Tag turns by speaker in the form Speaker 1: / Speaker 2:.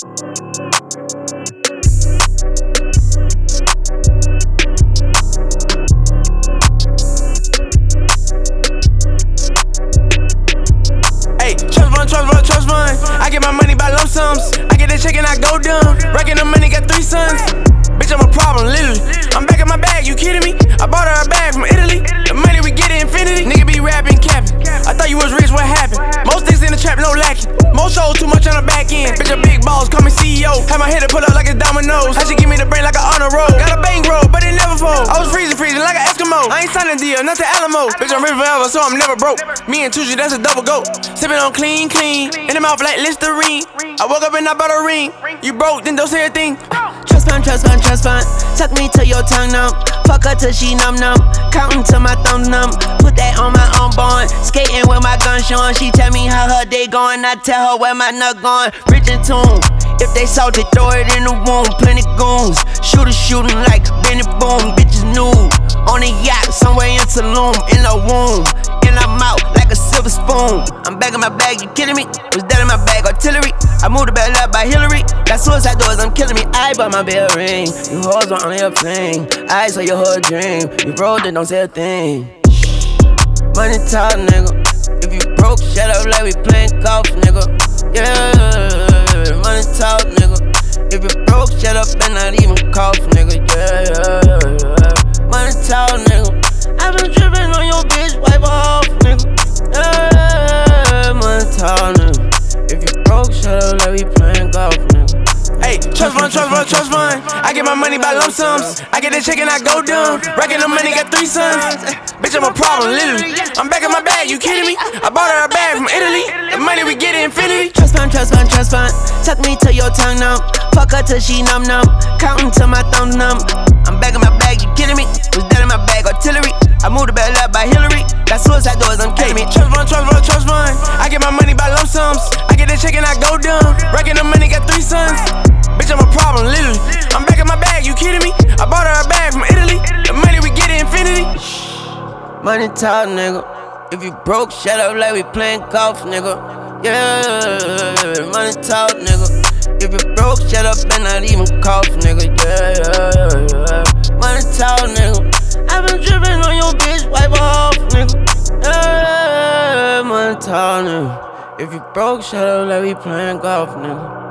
Speaker 1: Hey, trust fund. I get my money by lump sums. I get that check and I go dumb. Racking the money, got 3 sons. Bitch, I'm a problem, literally. I'm back in my bag, you kidding me? I bought her a bag from Italy. The money we get at infinity. Nigga be rapping, capping. I thought you was rich, what happened? Most things in the trap, no lacking. Most shows, too much on the back end. Bitch, a big boss, call me CEO. Have my head to put up like a dominoes. How she give me the brain like an honor roll? Got a bang roll, but it never fold. I was freezing like an Eskimo. I ain't signing deal, not the Alamo. Bitch, I'm rich forever, so I'm never broke. Me and Tucci, that's a double goat. Sipping on clean. In the mouth like Listerine. I woke up and I bought a ring. You broke, then don't say a thing.
Speaker 2: Trust fund. Tuck me to your tongue numb. Fuck her till she numb. Counting till my thumb numb. Put that on my unborn. Skating with my gun showing. She tell me how her day going. I tell her where my nut going. Rich in tune. If they salty, throw it in the womb. Plenty goons. Shooters shooting like Benny Boom. Bitches nude. On a yacht, somewhere in Tulum. In a womb. In her mouth like a silver spoon. I'm back in my bag, you kidding me? Was that in my bag, artillery? I moved the bell up by Hillary. Got suicide doors, I'm killing me. I bought my bell ring. You hoes were on your fling. I saw your whole dream. You broke it, don't say a thing. Money talk, nigga. If you broke, shut up like we playing golf, nigga. Yeah, money talk, nigga. If you broke, shut up and not even cough, nigga. Yeah. Money talk, nigga. I been trippin' on your bitch, wipe her off, nigga. Yeah, money talk, nigga. If you broke, shut up like we playing golf, nigga.
Speaker 1: Hey, trust fund. I get my money by lump sums. I get that check and I go dumb. Racking the money, got 3 sons. Bitch, I'm a problem, literally. I'm back in my bag, you kidding me? I bought her a bag from Italy. The money we get at infinity.
Speaker 2: Trust fund. Tuck me to your tongue numb. Fuck her till she numb. Counting till my thumb numb. I'm back in my bag, you kidding me? Was that in my bag, artillery? I moved the bell up by Hillary. Got suicide doors, I'm killing me.
Speaker 1: Trust fund. I get my money by lump sums. I get that check and I go dumb. Racking the money, got 3 sons. Bitch, I'm a problem, literally. I'm back in my bag, you kidding me? I bought her a bag from Italy. The money we get at infinity.
Speaker 2: Money talk, nigga. If you broke, shut up like we playing golf, nigga. Yeah, money talk, nigga. If you broke, shut up and not even cough, nigga. Yeah. Money talk, nigga. I been trippin' on your bitch, wipe her off, nigga. Yeah, money talk, nigga. If you broke, shut up like we playing golf, nigga.